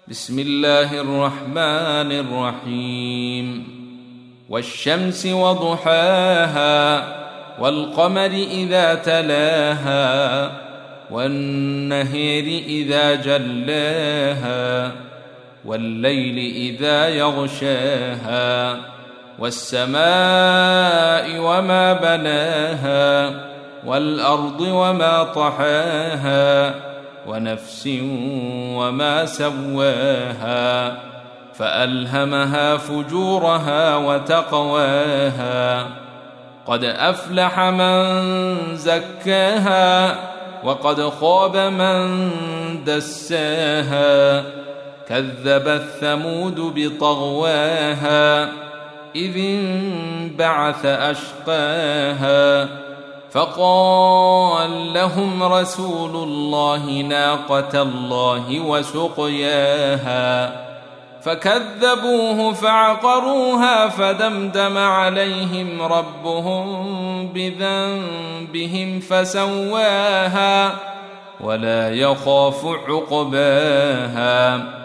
بسم الله الرحمن الرحيم والشمس وضحاها والقمر إذا تلاها والنهر إذا جلاها والليل إذا يغشاها والسماء وما بناها والأرض وما طحاها ونفس وما سواها فألهمها فجورها وتقواها قد أفلح من زكاها وقد خاب من دساها كذبت ثمود بطغواها إذ انبعث أشقاها فقال لهم رسول الله ناقة الله وسقياها فكذبوه فعقروها فدمدم عليهم ربهم بذنبهم فسواها ولا يخاف عقباها